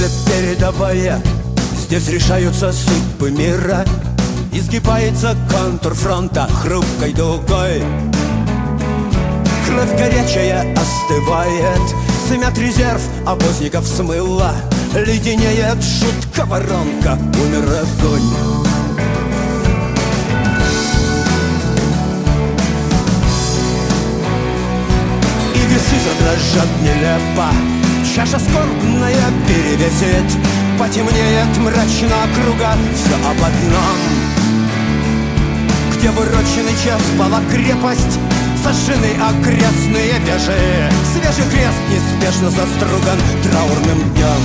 Солнце передовая, здесь решаются судьбы мира. Изгибается контур фронта хрупкой дугой. Кровь горячая остывает, сымят резерв обозников смыла. Леденеет жутко воронка, умер огонь. И весы задрожат нелепо, чаша скорбная перевесит. Потемнеет мрачно круга, все об одном. Где в урочный час пала крепость, сожжены окрестные вежи. Свежий крест неспешно заструган траурным днем.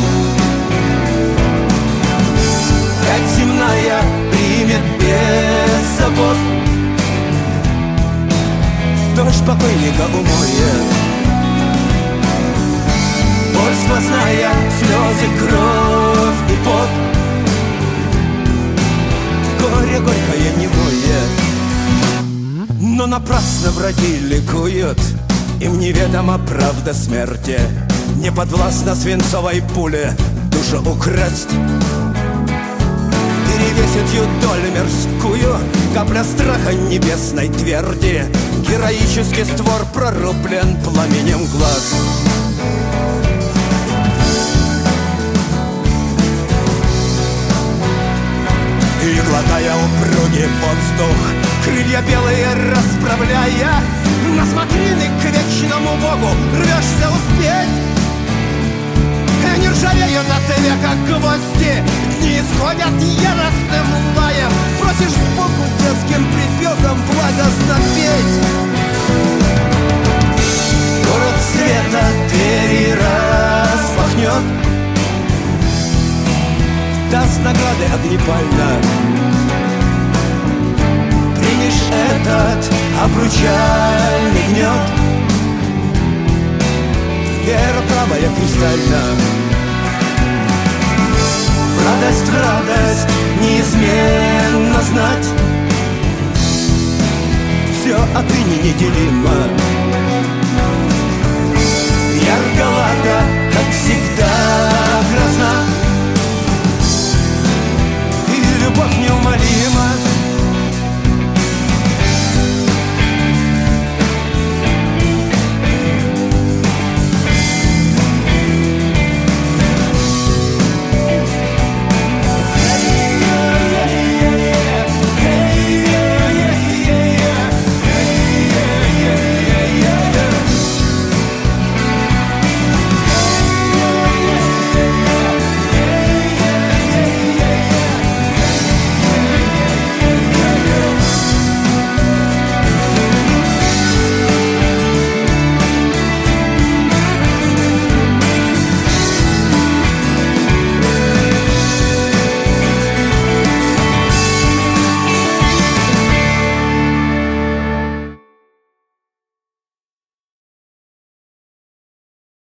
Пять земная примет без забот, дождь покойника умоет. Боль сквозная, слезы, кровь и пот, горе горькое немое. Но напрасно враги ликуют, им неведома правда смерти. Не подвластна свинцовой пуле душу украсть. Перевесит юдоль мирскую капля страха небесной тверди. Героический створ прорублен пламенем глаз. И глотая упругий воздух, крылья белые расправляя, на смотрины к вечному Богу рвешься успеть. И не ржавеют от века гвозди, дни исходят яростным лаем. Просишь Богу детским припевом благостно петь. Город света двери распахнет, даст награды огнепально. Примешь этот обручальный гнет, вера правая кристальна. В радость неизменно знать, все отныне неделимо.